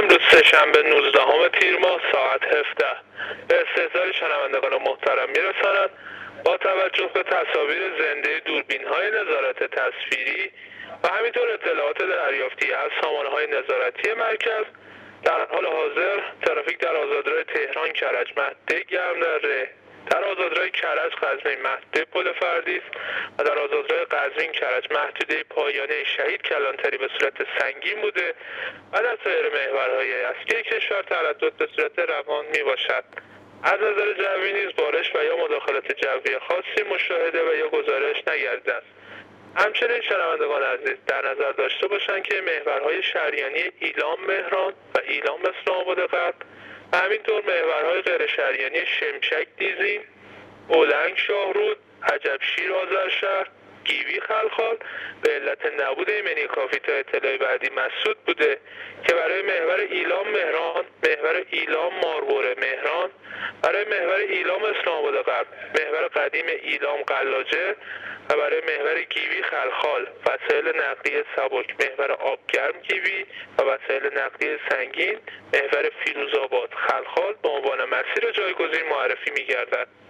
امروز سه‌شنبه 19 تیر ماه ساعت 17 به استحضار شنوندگان محترم میرساند. با توجه به تصاویر زنده دوربین‌های نظارت تصویری و همینطور اطلاعات دریافتی از سامانه‌های نظارتی مرکز، در حال حاضر ترافیک در آزادراه تهران کرج مهده گرمدره، در آزادراه کرج قزوین مهده پل فردیس و در آزادراه قزوین کرج محدوده پایانه شهید کلانتری به صورت سنگین بوده و در سایر محورهای اصلی کشور تردد به صورت روان می باشد. از نظر جوی نیز بارش و یا مداخلات جوی خاصی مشاهده و یا گزارش نگردیده است. همچنین شنوندگان عزیز در نظر داشته باشند که محورهای شهریانی ایلام مهران و ایلام اسلام آباد غرب و همینطور محورهای غیر شهریانی شمشک دیزین، اولنگ شاهرود، عجبشیر آذرشهر، گیوی خلخال به علت نبود ایمنی کافی تا اطلاع بعدی مسدود بوده که برای محور ایلام مهران، محور ایلام ماروره مهران، برای محور ایلام اسلام آباد غرب، محور قدیم ایلام قلاجه و برای محور گیوی خلخال وسایل نقلیه سبک محور آبگرم گیوی و وسایل نقلیه سنگین محور فیروزآباد خلخال به عنوان مسیر جایگزین معرفی می‌گردد.